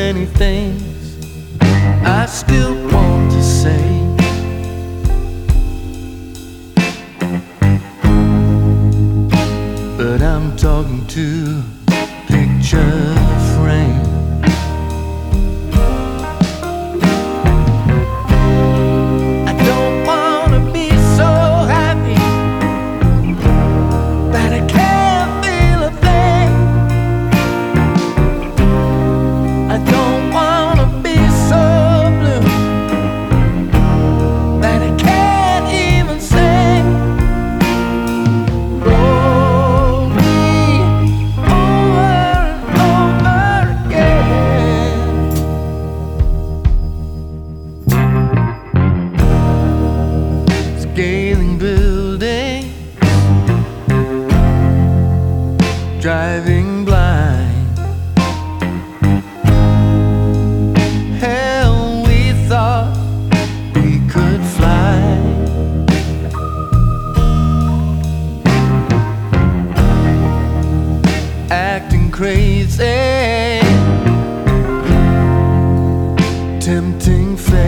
many things I still want to say. But I'm talking to picture frame. I don't wanna be so happy that I can't feel a thing. I don't wanna be so blue that I can't even sing. Roll me over and over again. Scaling buildings, driving blind. Hell, we thought we could fly. Acting crazy, tempting fate.